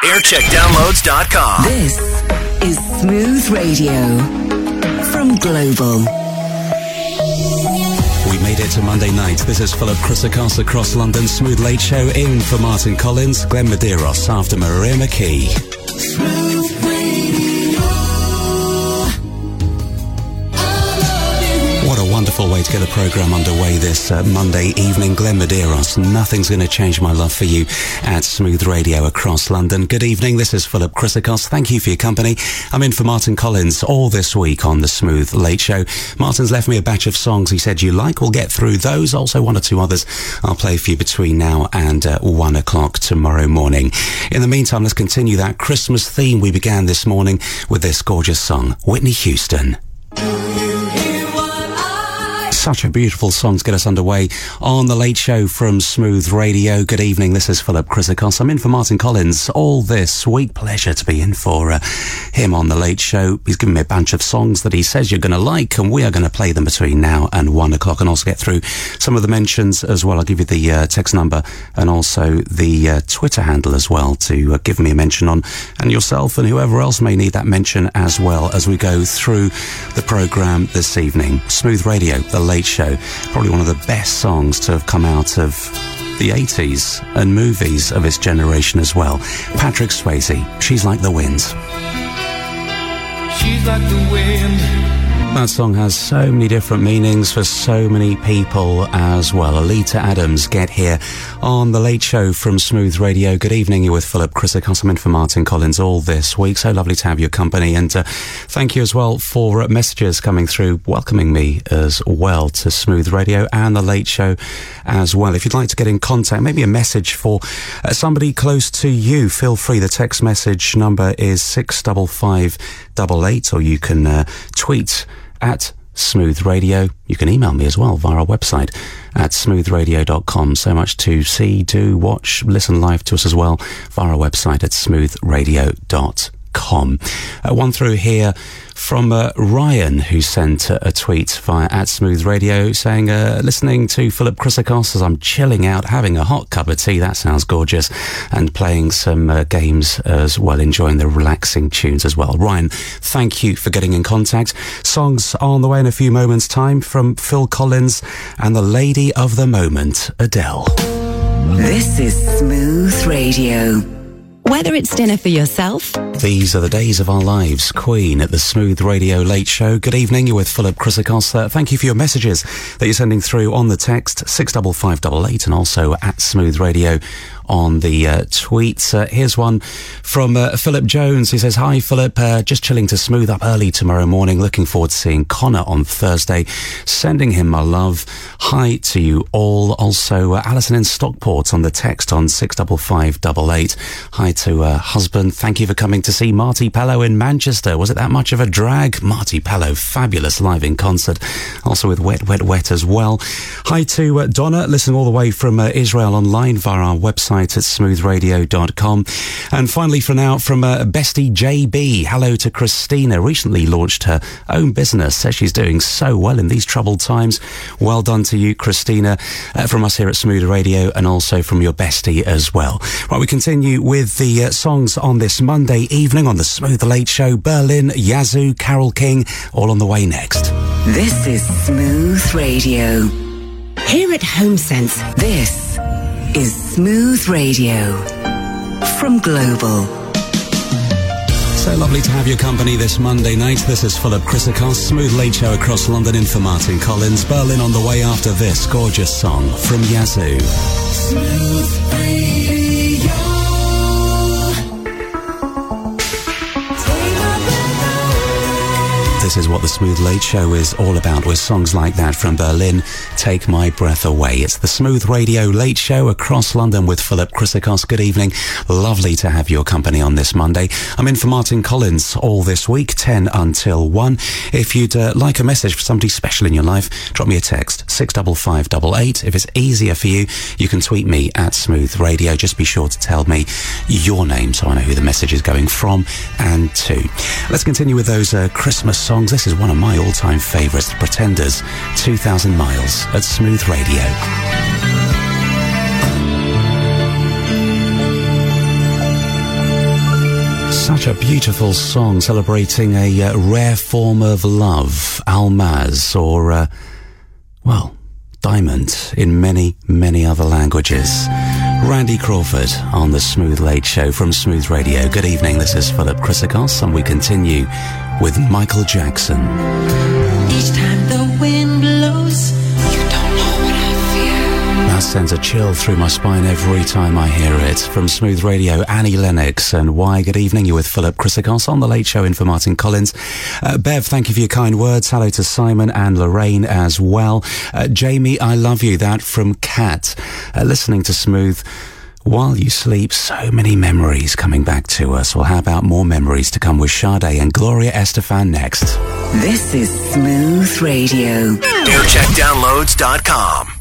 aircheckdownloads.com. This is Smooth Radio from Global. We made it to Monday night. This is Philip Chrysikos across London. Smooth Late Show in for Martin Collins, Glenn Medeiros after Maria McKee. Smooth Radio. What a wonderful way to get the programme underway this Monday evening. Glenn Medeiros, nothing's going to change my love for you at Smooth Radio across London. Good evening, this is Philip Chrysikos. Thank you for your company. I'm in for Martin Collins all this week on the Smooth Late Show. Martin's left me a batch of songs he said you like. We'll get through those. Also one or two others I'll play for you between now and 1 o'clock tomorrow morning. In the meantime, let's continue that Christmas theme we began this morning with this gorgeous song, Whitney Houston. Such a beautiful song to get us underway on the Late Show from Smooth Radio. Good evening, this is Philip Chrysikos. I'm in for Martin Collins all this week. Pleasure to be in for him on the Late Show. He's given me a bunch of songs that he says you're going to like, and we are going to play them between now and 1 o'clock, and also get through some of the mentions as well. I'll give you the text number and also the Twitter handle as well to give me a mention on, and yourself and whoever else may need that mention as well as we go through the programme this evening. Smooth Radio, the Late Show, probably one of the best songs to have come out of the 80s and movies of its generation as well. Patrick Swayze, She's Like the Wind. She's like the wind. That song has so many different meanings for so many people as well. Alita Adams, Get Here on the Late Show from Smooth Radio. Good evening, you're with Philip Chrysikos. I'm in for Martin Collins all this week. So lovely to have your company, and thank you as well for messages coming through welcoming me as well to Smooth Radio and the Late Show as well. If you'd like to get in contact, maybe a message for somebody close to you, feel free. The text message number is 65588, or you can tweet at Smooth Radio. You can email me as well via our website at smoothradio.com. So much to see, do, watch, listen live to us as well via our website at smoothradio.com. One through here from Ryan, who sent a tweet via at Smooth Radio saying, listening to Philip Chrysikos as I'm chilling out, having a hot cup of tea. That sounds gorgeous. And playing some games as well, enjoying the relaxing tunes as well. Ryan, thank you for getting in contact. Songs on the way in a few moments' time from Phil Collins and the lady of the moment, Adele. This is Smooth Radio. Whether it's dinner for yourself. These are the days of our lives. Queen at the Smooth Radio Late Show. Good evening, you're with Philip Chrysikos. Thank you for your messages that you're sending through on the text 65588 and also at Smooth Radio on the tweets. Here's one from Philip Jones. He says, hi Philip, just chilling to Smooth up early tomorrow morning. Looking forward to seeing Connor on Thursday. Sending him my love. Hi to you all. Also Alison in Stockport on the text on 65588. Hi to husband. Thank you for coming to see Marty Pellow in Manchester. Was it that much of a drag? Marty Pellow, fabulous live in concert. Also with Wet Wet Wet as well. Hi to Donna, listening all the way from Israel online via our website at smoothradio.com. And finally for now from Bestie JB, hello to Christina, recently launched her own business, says she's doing so well in these troubled times. Well done to you, Christina, from us here at Smooth Radio and also from your bestie as well. Right, we continue with the songs on this Monday evening on the Smooth Late Show. Berlin, Yazoo, Carole King, all on the way next. This is Smooth Radio. Here at HomeSense, This is Smooth Radio from Global. So lovely to have your company this Monday night. This is Philip Chrysikos, Smooth Late Show across London in for Martin Collins. Berlin on the way after this gorgeous song from Yazoo. Smooth Radio. This is what the Smooth Late Show is all about, with songs like that from Berlin, Take My Breath Away. It's the Smooth Radio Late Show across London with Philip Chrysikos. Good evening. Lovely to have your company on this Monday. I'm in for Martin Collins all this week, 10 until 1. If you'd like a message for somebody special in your life, drop me a text, 65588. If it's easier for you, you can tweet me at Smooth Radio. Just be sure to tell me your name so I know who the message is going from and to. Let's continue with those Christmas songs. This is one of my all-time favourites, The Pretenders, 2,000 Miles at Smooth Radio. Such a beautiful song celebrating a rare form of love, almaz, or, well, diamond in many, many other languages. Randy Crawford on the Smooth Late Show from Smooth Radio. Good evening, this is Philip Chrysikos, and we continue with Michael Jackson. Each time the wind blows, you don't know what I feel. That sends a chill through my spine every time I hear it. From Smooth Radio, Annie Lennox and Why. Good evening, you're with Philip Chrysikos on The Late Show in for Martin Collins. Bev, thank you for your kind words. Hello to Simon and Lorraine as well. Jamie, I love you. That from Kat. Listening to Smooth while you sleep, so many memories coming back to us. Well, how about more memories to come with Sade and Gloria Estefan next? This is Smooth Radio. AirCheckDownloads.com.